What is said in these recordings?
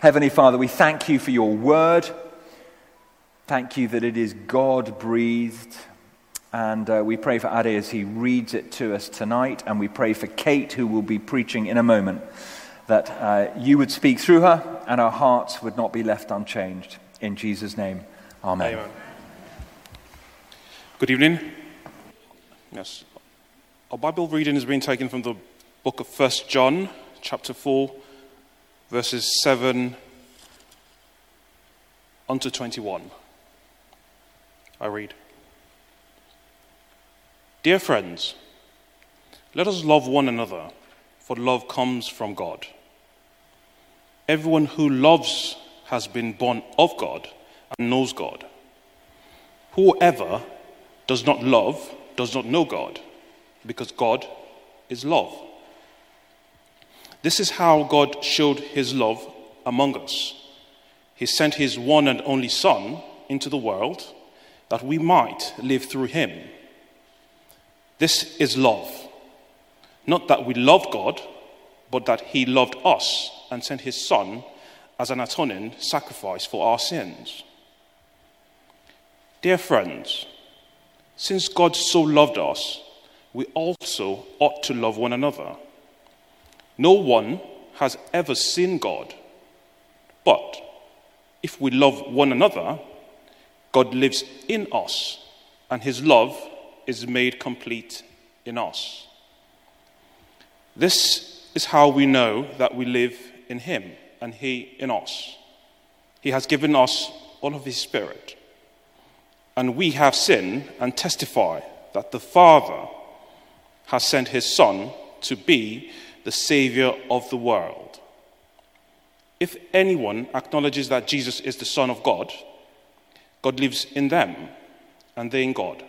Heavenly Father, we thank you for your word. Thank you that it is God-breathed. And we pray for Ade as he reads it to us tonight. And we pray for Kate, who will be preaching in a moment, that you would speak through her and our hearts would not be left unchanged. In Jesus' name, amen. Amen. Good evening. Yes. Our Bible reading is being taken from the book of 1 John, chapter 4, verses 7 unto 21. I read. Dear friends, let us love one another, for love comes from God. Everyone who loves has been born of God and knows God. Whoever does not love does not know God, because God is love. This is how God showed his love among us. He sent his one and only Son into the world that we might live through him. This is love. Not that we loved God, but that he loved us and sent his Son as an atoning sacrifice for our sins. Dear friends, since God so loved us, we also ought to love one another. No one has ever seen God, but if we love one another, God lives in us, and his love is made complete in us. This is how we know that we live in him and he in us. He has given us all of his Spirit, and we have seen and testify that the Father has sent his Son to be the Savior of the world. If anyone acknowledges that Jesus is the Son of God, God lives in them, and they in God.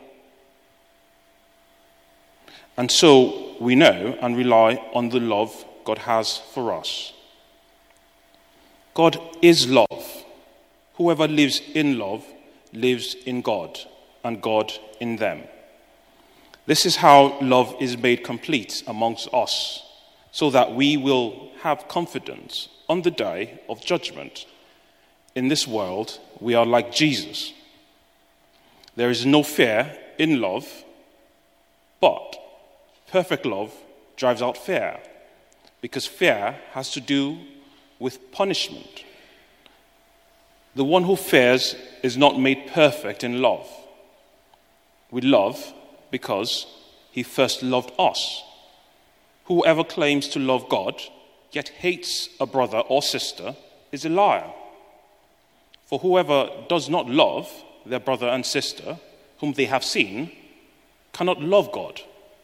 And so we know and rely on the love God has for us. God is love. Whoever lives in love lives in God, and God in them. This is how love is made complete amongst us, so that we will have confidence on the day of judgment. In this world, we are like Jesus. There is no fear in love, but perfect love drives out fear, because fear has to do with punishment. The one who fears is not made perfect in love. We love because he first loved us. Whoever claims to love God, yet hates a brother or sister, is a liar. For whoever does not love their brother and sister, whom they have seen, cannot love God,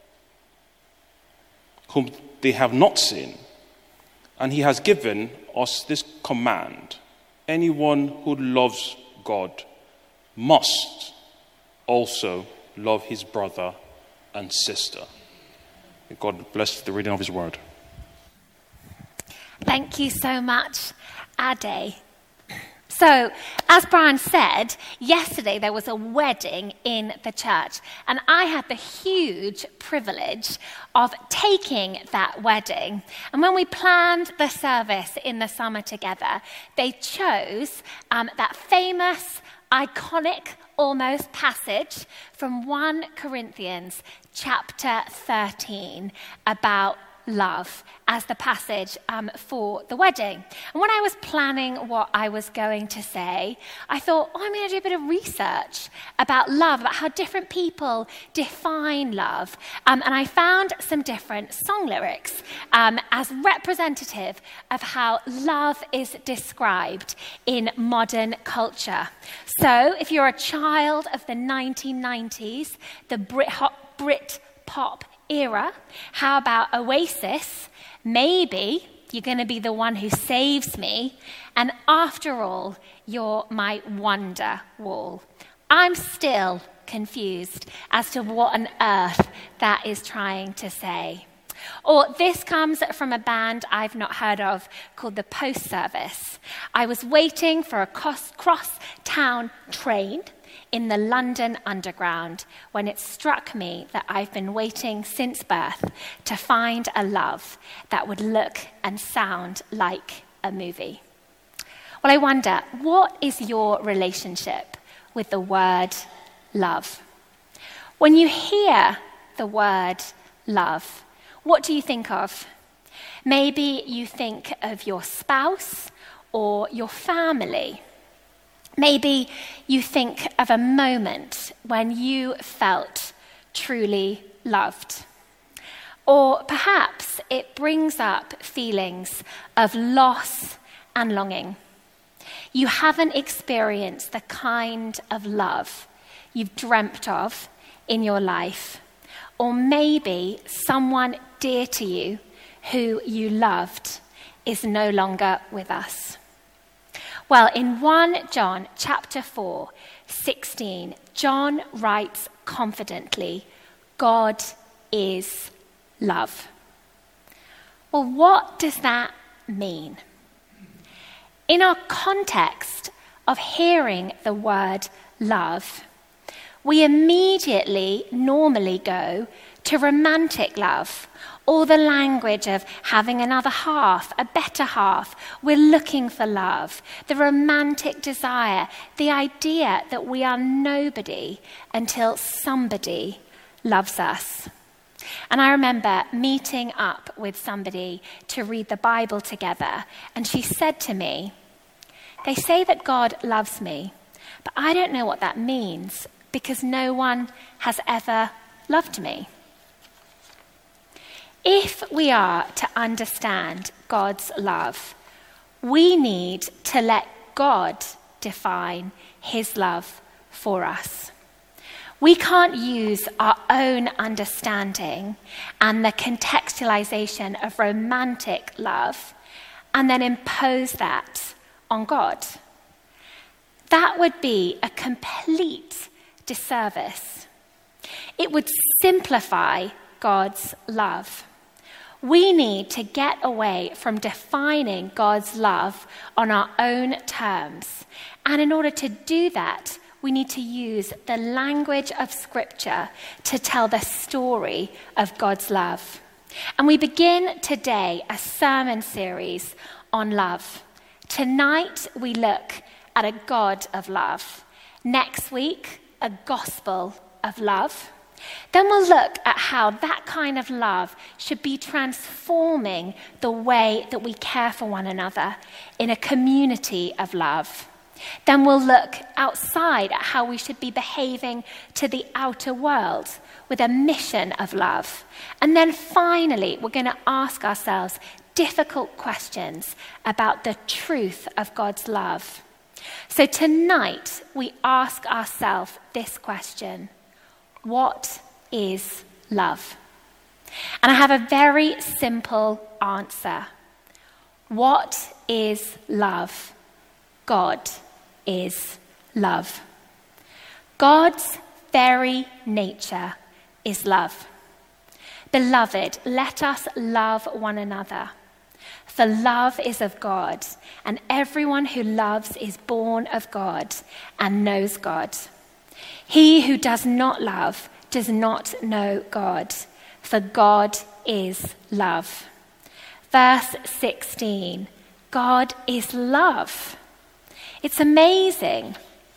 whom they have not seen. And he has given us this command: anyone who loves God must also love his brother and sister. May God bless the reading of his word. Thank you so much, Ade. So, as Brian said, yesterday there was a wedding in the church, and I had the huge privilege of taking that wedding. And when we planned the service in the summer together, they chose that famous, iconic, almost passage from 1 Corinthians chapter 13 about love as the passage for the wedding. And when I was planning what I was going to say, I thought, I'm going to do a bit of research about love, about how different people define love. And I found some different song lyrics as representative of how love is described in modern culture. So if you're a child of the 1990s, the Brit pop era, how about Oasis? Maybe you're going to be the one who saves me, and after all, you're my wonder wall. I'm still confused as to what on earth that is trying to say. Or this comes from a band I've not heard of called The Post Service. I was waiting for a cross-town train in the London Underground when it struck me that I've been waiting since birth to find a love that would look and sound like a movie. Well, I wonder, what is your relationship with the word love? When you hear the word love, what do you think of? Maybe you think of your spouse or your family. Maybe you think of a moment when you felt truly loved. Or perhaps it brings up feelings of loss and longing. You haven't experienced the kind of love you've dreamt of in your life. Or maybe someone dear to you who you loved is no longer with us. Well, in 1 John chapter 4, 16, John writes confidently, God is love. Well, what does that mean? In our context of hearing the word love, we immediately normally go to romantic love, or the language of having another half, a better half. We're looking for love, the romantic desire, the idea that we are nobody until somebody loves us. And I remember meeting up with somebody to read the Bible together, and she said to me, they say that God loves me, but I don't know what that means because no one has ever loved me. If we are to understand God's love, we need to let God define his love for us. We can't use our own understanding and the contextualization of romantic love and then impose that on God. That would be a complete disservice. It would simplify God's love. We need to get away from defining God's love on our own terms. And in order to do that, we need to use the language of Scripture to tell the story of God's love. And we begin today a sermon series on love. Tonight we look at a God of love. Next week, a gospel of love. Then we'll look at how that kind of love should be transforming the way that we care for one another in a community of love. Then we'll look outside at how we should be behaving to the outer world with a mission of love. And then finally, we're going to ask ourselves difficult questions about the truth of God's love. So tonight, we ask ourselves this question: what is love? And I have a very simple answer. What is love? God is love. God's very nature is love. Beloved, let us love one another. For love is of God, and everyone who loves is born of God and knows God. He who does not love does not know God, for God is love. Verse 16, God is love. It's amazing.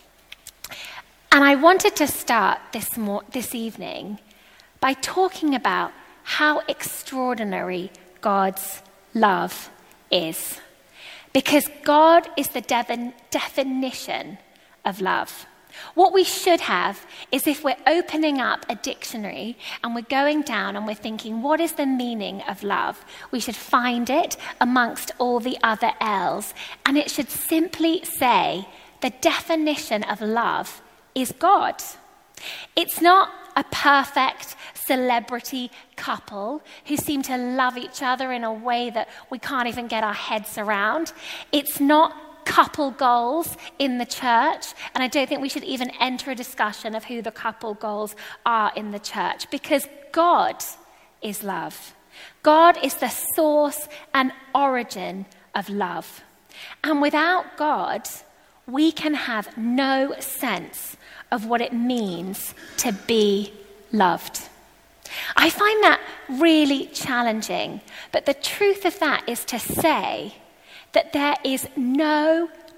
And I wanted to start this evening by talking about how extraordinary God's love is. Because God is the definition of love. What we should have is, if we're opening up a dictionary and we're going down and we're thinking, what is the meaning of love? We should find it amongst all the other L's. And it should simply say, the definition of love is God. It's not a perfect celebrity couple who seem to love each other in a way that we can't even get our heads around. It's not couple goals in the church, and I don't think we should even enter a discussion of who the couple goals are in the church, because God is love. God is the source and origin of love. And without God, we can have no sense of what it means to be loved. I find that really challenging, but the truth of that is to say that there is no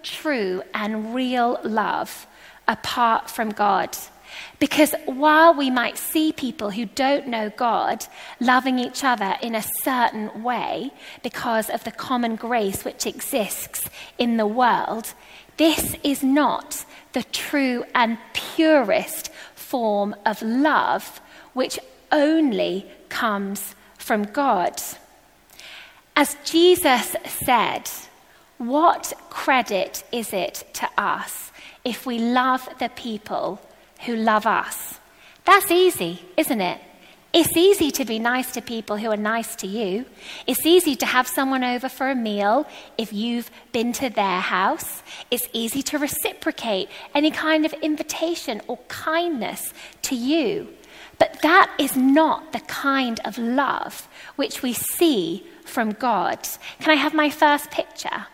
true and real love apart from God. Because while we might see people who don't know God loving each other in a certain way because of the common grace which exists in the world, this is not the true and purest form of love which only comes from God. As Jesus said, what credit is it to us if we love the people who love us? That's easy, isn't it? It's easy to be nice to people who are nice to you. It's easy to have someone over for a meal if you've been to their house. It's easy to reciprocate any kind of invitation or kindness to you. But that is not the kind of love which we see from God. Can I have my first picture?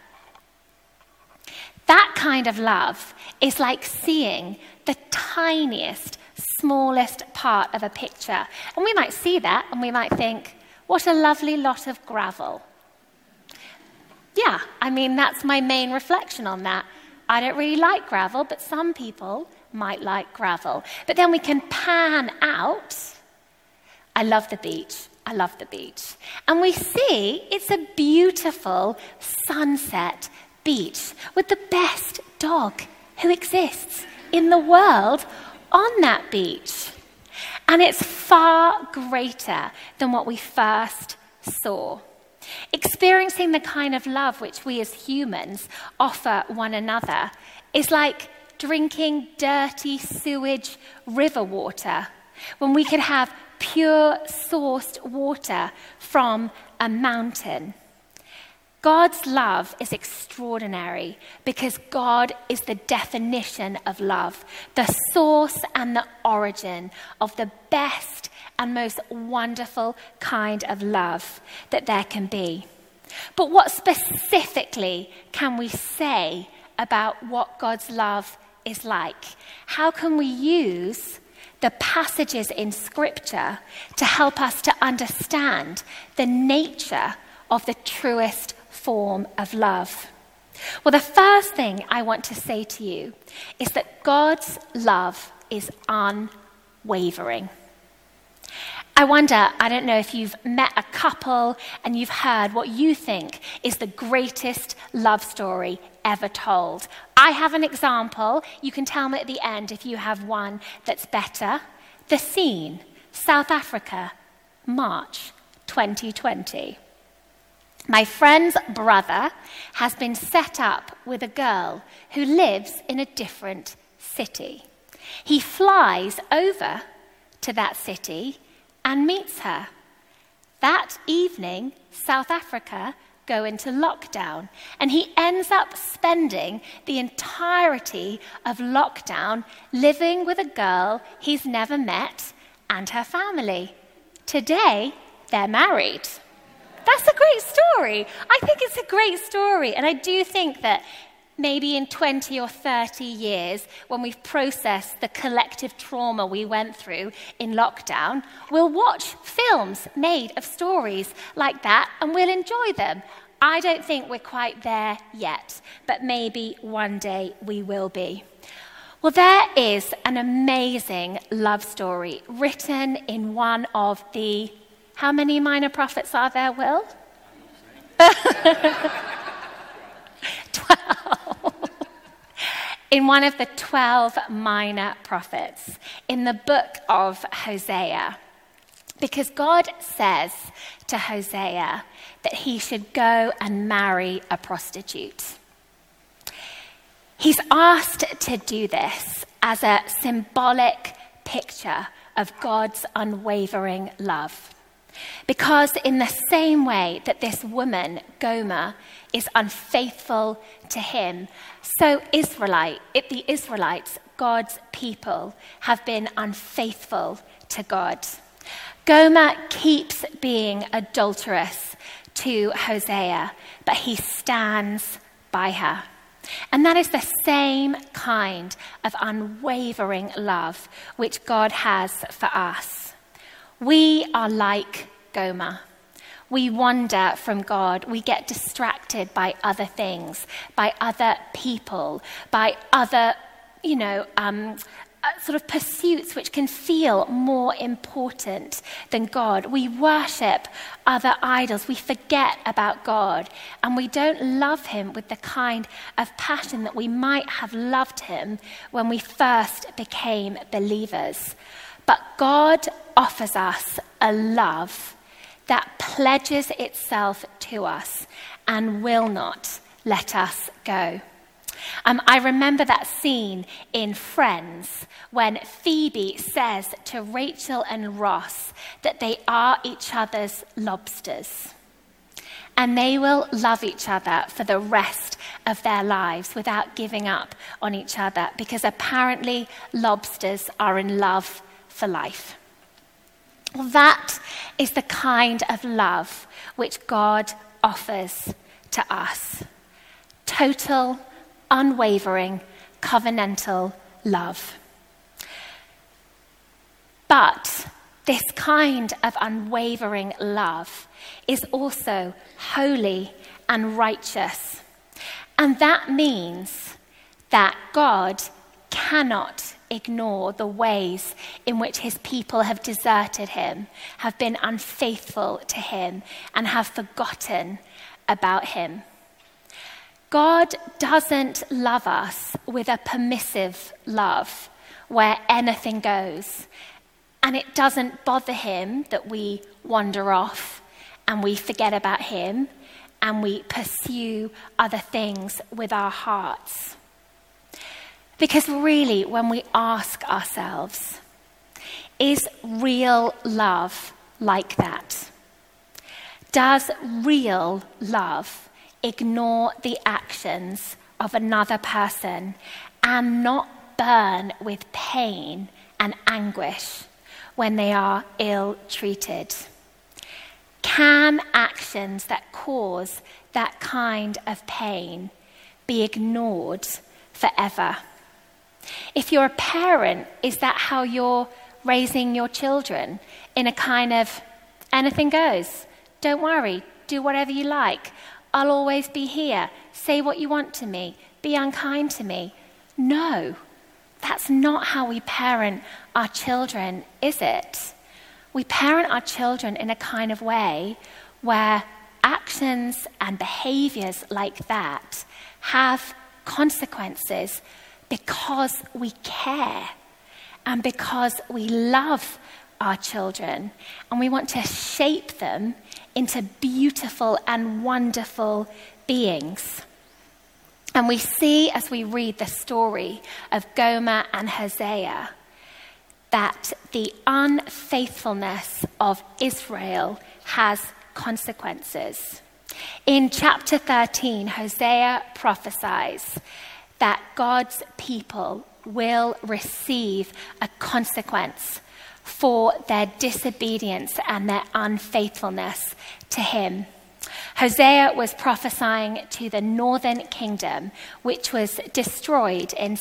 That kind of love is like seeing the tiniest, smallest part of a picture. And we might see that and we might think, what a lovely lot of gravel. Yeah, I mean, that's my main reflection on that. I don't really like gravel, but some people might like gravel. But then we can pan out. I love the beach. I love the beach. And we see it's a beautiful sunset beach with the best dog who exists in the world on that beach. And it's far greater than what we first saw. Experiencing the kind of love which we as humans offer one another is like drinking dirty sewage river water when we could have pure sourced water from a mountain. God's love is extraordinary because God is the definition of love, the source and the origin of the best and most wonderful kind of love that there can be. But what specifically can we say about what God's love is like? How can we use the passages in Scripture to help us to understand the nature of the truest form of love? Well, the first thing I want to say to you is that God's love is unwavering. I wonder, I don't know if you've met a couple and you've heard what you think is the greatest love story ever told. I have an example. You can tell me at the end if you have one that's better. The Scene, South Africa, March 2020. My friend's brother has been set up with a girl who lives in a different city. He flies over to that city and meets her. That evening, South Africa go into lockdown, and he ends up spending the entirety of lockdown living with a girl he's never met and her family. Today, they're married. That's a great story. I think it's a great story, and I do think that maybe in 20 or 30 years, when we've processed the collective trauma we went through in lockdown, we'll watch films made of stories like that and we'll enjoy them. I don't think we're quite there yet, but maybe one day we will be. Well, there is an amazing love story written in one of the... How many minor prophets are there, Will? 12. In one of the 12 minor prophets, in the book of Hosea. Because God says to Hosea that he should go and marry a prostitute. He's asked to do this as a symbolic picture of God's unwavering love. Because in the same way that this woman, Gomer, is unfaithful to him, so the Israelites, God's people, have been unfaithful to God. Gomer keeps being adulterous to Hosea, but he stands by her. And that is the same kind of unwavering love which God has for us. We are like Gomer. We wander from God. We get distracted distracted by other things, by other people, by other, sort of pursuits which can feel more important than God. We worship other idols. We forget about God, and we don't love him with the kind of passion that we might have loved him when we first became believers. But God offers us a love that pledges itself to us and will not let us go. I remember that scene in Friends when Phoebe says to Rachel and Ross that they are each other's lobsters. And they will love each other for the rest of their lives without giving up on each other, because apparently lobsters are in love for life. Well, that is the kind of love which God offers to us. Total, unwavering, covenantal love. But this kind of unwavering love is also holy and righteous. And that means that God cannot ignore the ways in which his people have deserted him, have been unfaithful to him, and have forgotten about him. God doesn't love us with a permissive love where anything goes. And it doesn't bother him that we wander off and we forget about him and we pursue other things with our hearts. Because really, when we ask ourselves, is real love like that? Does real love ignore the actions of another person and not burn with pain and anguish when they are ill-treated? Can actions that cause that kind of pain be ignored forever? If you're a parent, is that how you're raising your children? In a kind of, anything goes, don't worry, do whatever you like, I'll always be here, say what you want to me, be unkind to me? No, that's not how we parent our children, is it? We parent our children in a kind of way where actions and behaviors like that have consequences because we care and because we love our children and we want to shape them into beautiful and wonderful beings. And we see as we read the story of Gomer and Hosea that the unfaithfulness of Israel has consequences. In chapter 13, Hosea prophesies that God's people will receive a consequence for their disobedience and their unfaithfulness to him. Hosea was prophesying to the northern kingdom, which was destroyed in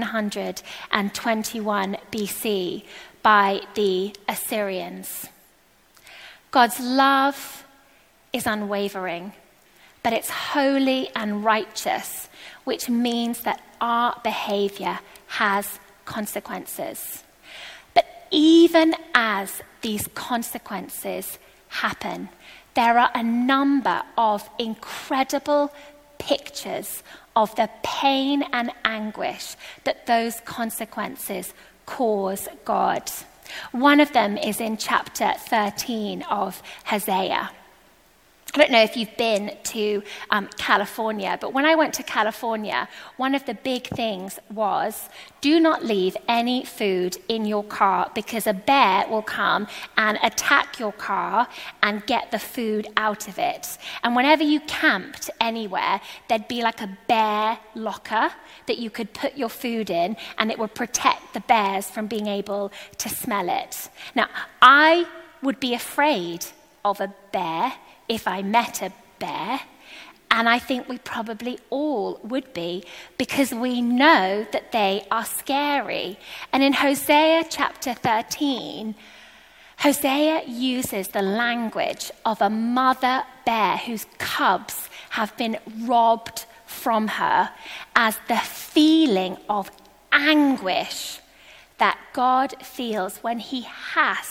721 BC by the Assyrians. God's love is unwavering, but it's holy and righteous, which means that our behavior has consequences. But even as these consequences happen, there are a number of incredible pictures of the pain and anguish that those consequences cause God. One of them is in chapter 13 of Hosea. I don't know if you've been to California, but when I went to California, one of the big things was do not leave any food in your car because a bear will come and attack your car and get the food out of it. And whenever you camped anywhere, there'd be like a bear locker that you could put your food in, and it would protect the bears from being able to smell it. Now, I would be afraid of a bear if I met a bear, and I think we probably all would be, because we know that they are scary. And in Hosea chapter 13, Hosea uses the language of a mother bear whose cubs have been robbed from her, as the feeling of anguish that God feels when he has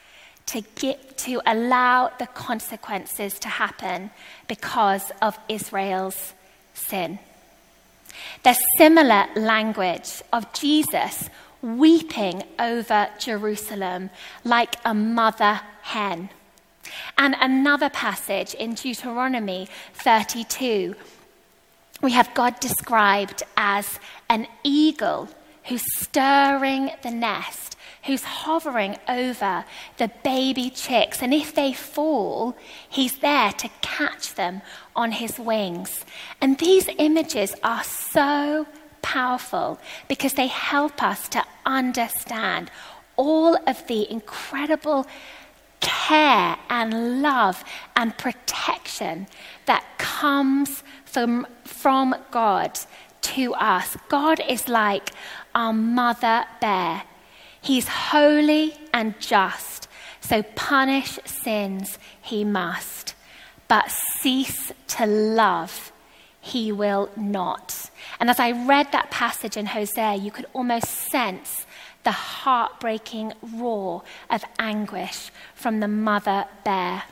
to allow the consequences to happen because of Israel's sin. There's similar language of Jesus weeping over Jerusalem like a mother hen. And another passage in Deuteronomy 32, we have God described as an eagle who's stirring the nest, who's hovering over the baby chicks. And if they fall, he's there to catch them on his wings. And these images are so powerful because they help us to understand all of the incredible care and love and protection that comes from God to us. God is like our mother bear. He's holy and just, so punish sins he must, but cease to love he will not. And as I read that passage in Hosea, you could almost sense the heartbreaking roar of anguish from the mother bear.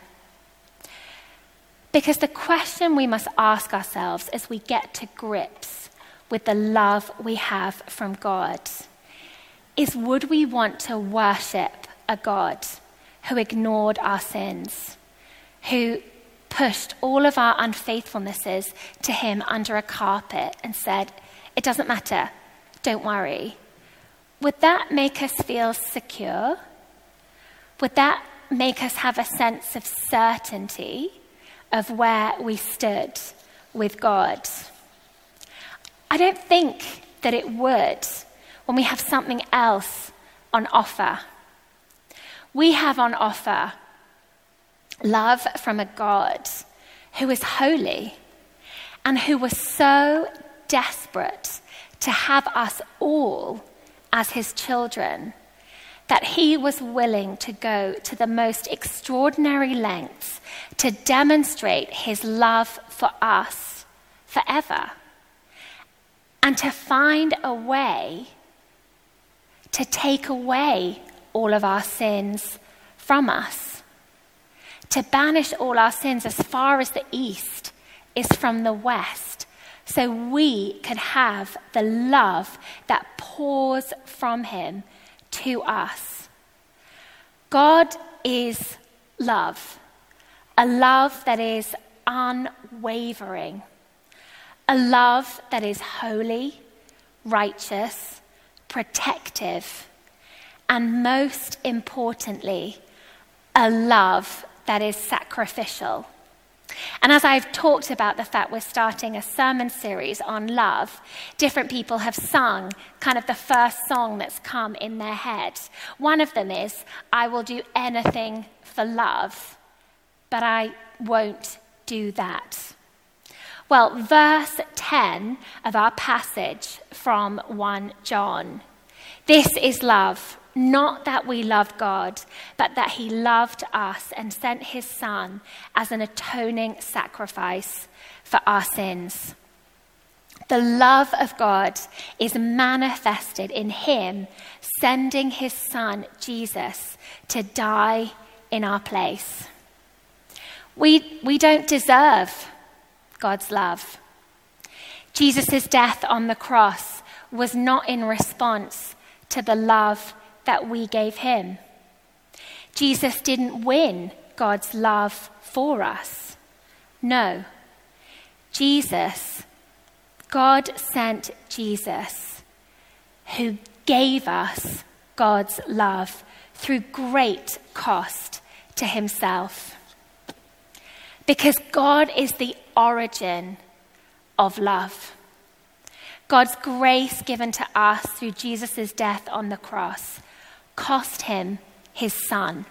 Because the question we must ask ourselves as we get to grips with the love we have from God is, would we want to worship a God who ignored our sins, who pushed all of our unfaithfulnesses to him under a carpet and said, it doesn't matter, don't worry? Would that make us feel secure? Would that make us have a sense of certainty of where we stood with God? I don't think that it would when we have something else on offer. We have on offer love from a God who is holy and who was so desperate to have us all as his children that he was willing to go to the most extraordinary lengths to demonstrate his love for us forever, and to find a way to take away all of our sins from us, to banish all our sins as far as the east is from the west, so we could have the love that pours from him to us. God is love, a love that is unwavering, a love that is holy, righteous, protective, and most importantly, a love that is sacrificial. And as I've talked about the fact we're starting a sermon series on love, different people have sung kind of the first song that's come in their head. One of them is, I will do anything for love, but I won't do that. Well, verse 10 of our passage from 1 John. This is love, not that we loved God, but that he loved us and sent his Son as an atoning sacrifice for our sins. The love of God is manifested in him sending his Son, Jesus, to die in our place. We don't deserve God's love. Jesus' death on the cross was not in response to the love that we gave him. Jesus didn't win God's love for us. No. God sent Jesus, who gave us God's love through great cost to himself. Because God is the origin of love. God's grace given to us through Jesus' death on the cross cost him his Son.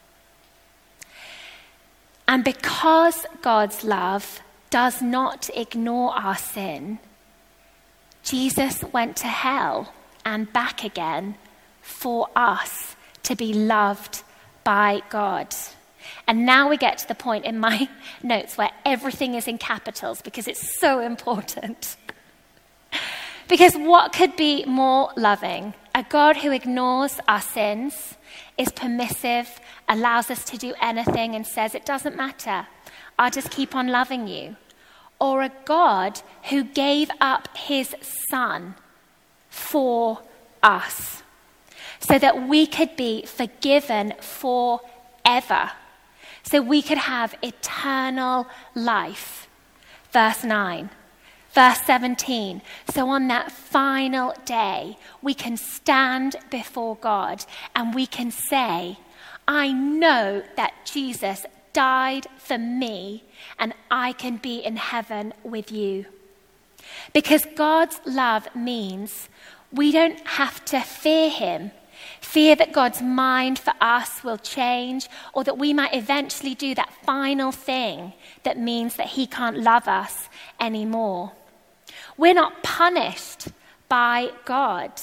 And because God's love does not ignore our sin, Jesus went to hell and back again for us to be loved by God. And now we get to the point in my notes where everything is in capitals because it's so important. Because what could be more loving? A God who ignores our sins, is permissive, allows us to do anything and says, it doesn't matter, I'll just keep on loving you. Or a God who gave up his son for us so that we could be forgiven forever, so we could have eternal life. Verse 9. Verse 17, so on that final day, we can stand before God and we can say, I know that Jesus died for me and I can be in heaven with you. Because God's love means we don't have to fear him, fear that God's mind for us will change or that we might eventually do that final thing that means that he can't love us anymore. We're not punished by God.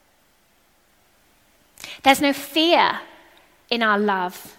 There's no fear in our love.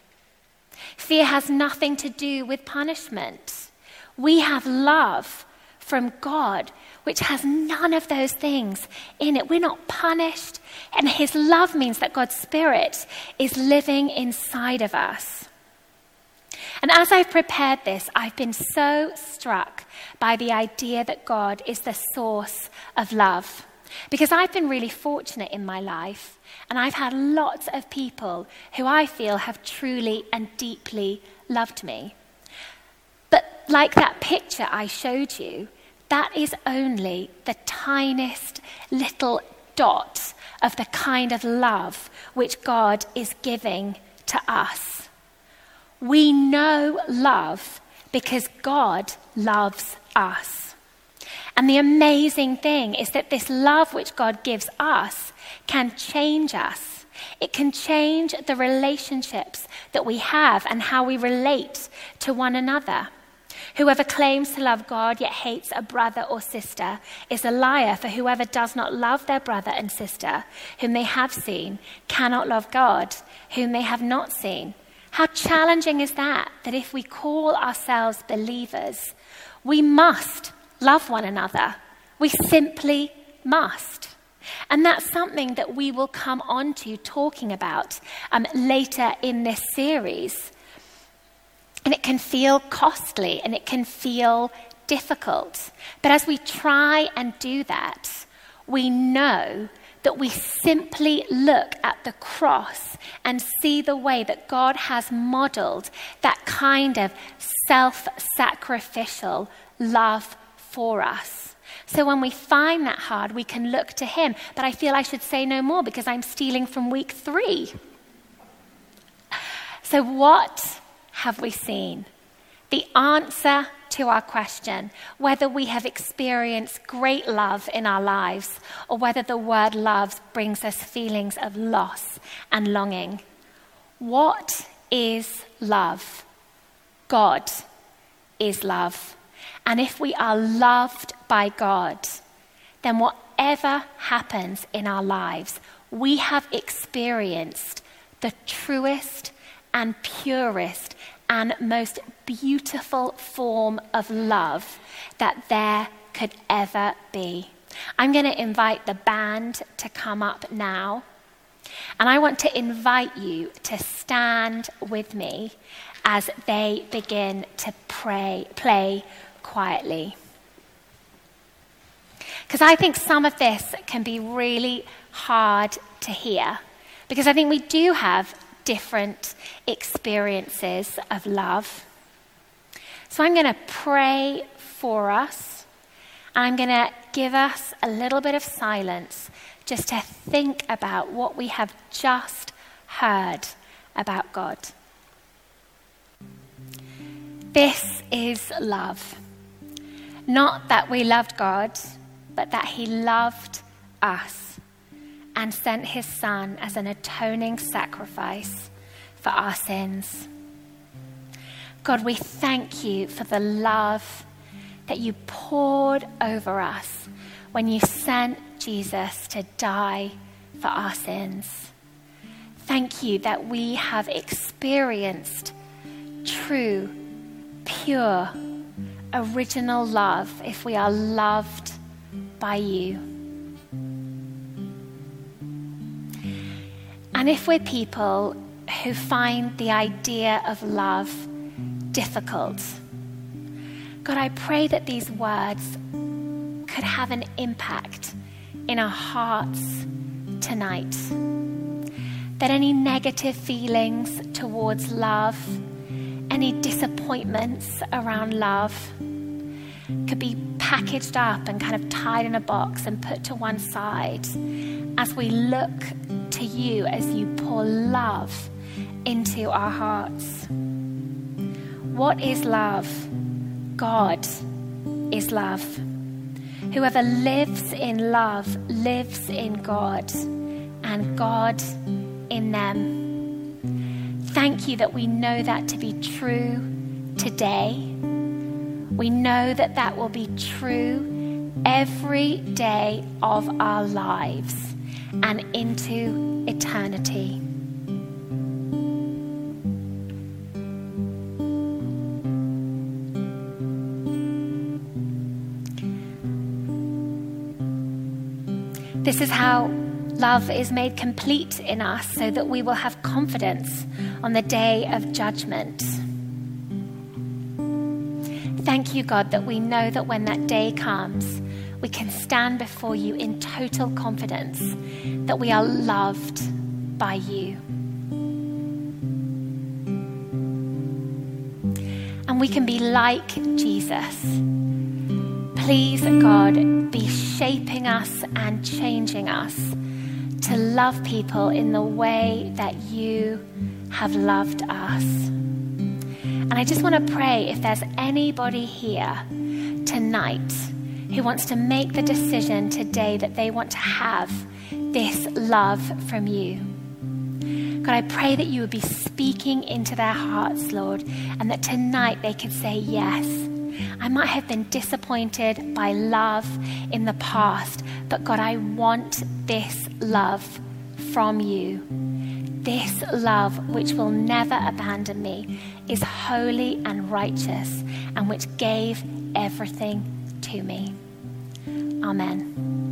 Fear has nothing to do with punishment. We have love from God, which has none of those things in it. We're not punished, and his love means that God's Spirit is living inside of us. And as I've prepared this, I've been so struck by the idea that God is the source of love. Because I've been really fortunate in my life, and I've had lots of people who I feel have truly and deeply loved me. But like that picture I showed you, that is only the tiniest little dot of the kind of love which God is giving to us. We know love because God loves us. And the amazing thing is that this love which God gives us can change us. It can change the relationships that we have and how we relate to one another. Whoever claims to love God yet hates a brother or sister is a liar, for whoever does not love their brother and sister whom they have seen cannot love God whom they have not seen. How challenging is that if we call ourselves believers, we must love one another. We simply must. And that's something that we will come on to talking about later in this series. And it can feel costly and it can feel difficult. But as we try and do that, we know that we simply look at the cross and see the way that God has modeled that kind of self-sacrificial love for us. So when we find that hard, we can look to him. But I feel I should say no more because I'm stealing from week 3. So what have we seen? The answer to our question, whether we have experienced great love in our lives or whether the word love brings us feelings of loss and longing. What is love? God is love. And if we are loved by God, then whatever happens in our lives, we have experienced the truest and purest and most beautiful form of love that there could ever be. I'm going to invite the band to come up now. And I want to invite you to stand with me as they begin to play quietly. Because I think some of this can be really hard to hear. Because I think we do have different experiences of love. So I'm going to pray for us. I'm going to give us a little bit of silence just to think about what we have just heard about God. This is love. Not that we loved God, but that he loved us and sent his son as an atoning sacrifice for our sins. God, we thank you for the love that you poured over us when you sent Jesus to die for our sins. Thank you that we have experienced true, pure, original love if we are loved by you. And if we're people who find the idea of love difficult, God, I pray that these words could have an impact in our hearts tonight. That any negative feelings towards love, any disappointments around love could be packaged up and kind of tied in a box and put to one side as we look to you as you pour love into our hearts. What is love? God is love. Whoever lives in love lives in God, and God in them. Thank you that we know that to be true today. We know that that will be true every day of our lives and into eternity. This is how love is made complete in us, so that we will have confidence on the day of judgment. Thank you, God, that we know that when that day comes, we can stand before you in total confidence that we are loved by you. And we can be like Jesus. Please, God, be shaping us and changing us to love people in the way that you have loved us. And I just want to pray if there's anybody here tonight who wants to make the decision today that they want to have this love from you. God, I pray that you would be speaking into their hearts, Lord, and that tonight they could say, yes, I might have been disappointed by love in the past, but God, I want this love from you. This love which will never abandon me is holy and righteous and which gave everything to me. Amen.